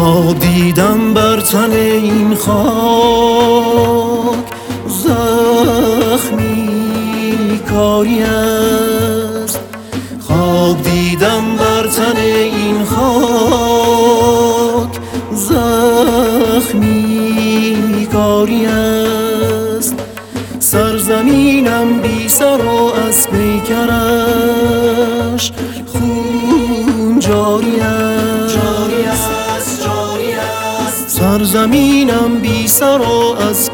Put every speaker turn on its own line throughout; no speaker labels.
خواب دیدم بر تن این خاک، زخمی کاری است. خواب دیدم بر تن این خاک، زخمی کاری است. سرزمینم بی سر و از پیکرش خون جاری است. سرزمینم بی سر و از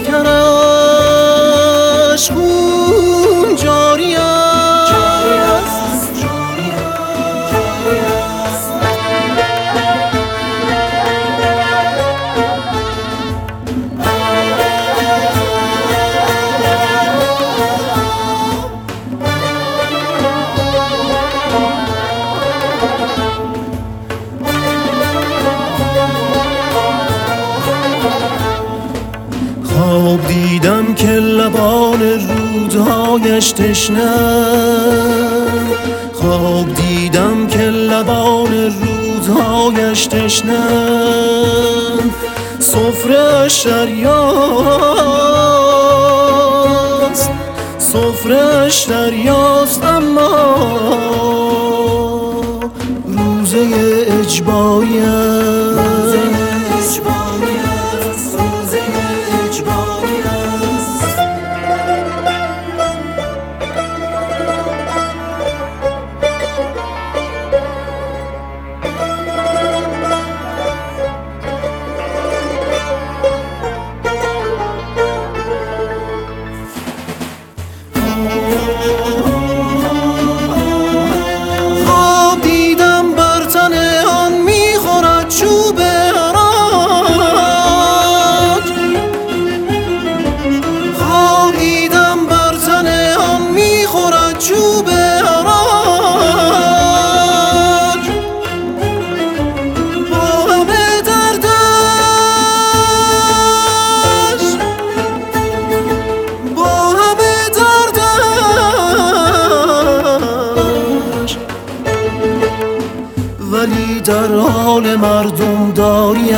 پیکرش خون جاری است. خواب دیدم که لبان رودهایش تشنه‌اند. خواب دیدم که لبان رودهایش تشنه‌اند. سفره‌اش دریاست، سفره‌اش دریاست، اما روزه اجباری است. خواب دیدم بر تن آن میخورد چوب حراج. خواب دیدم بر تن آن میخورد چوب حراج. با همه دردش، با همه دردش، ولی در حال مردم داری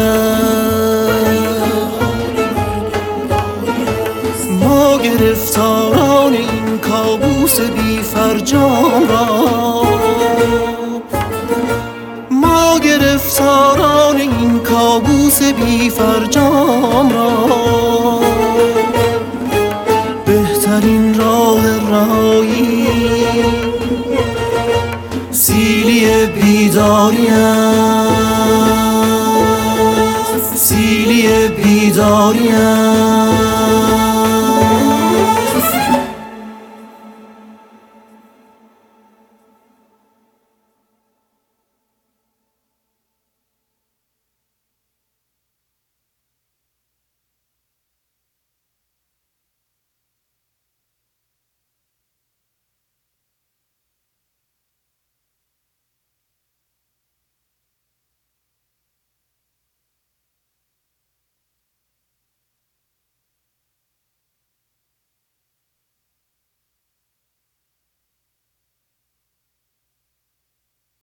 است. ما گرفتاران این کابوس بی فرجام را، ما گرفتاران این کابوس بی فرجام را. بهترین راه رهایی سیلی بیداری است، سیلی بیداری است.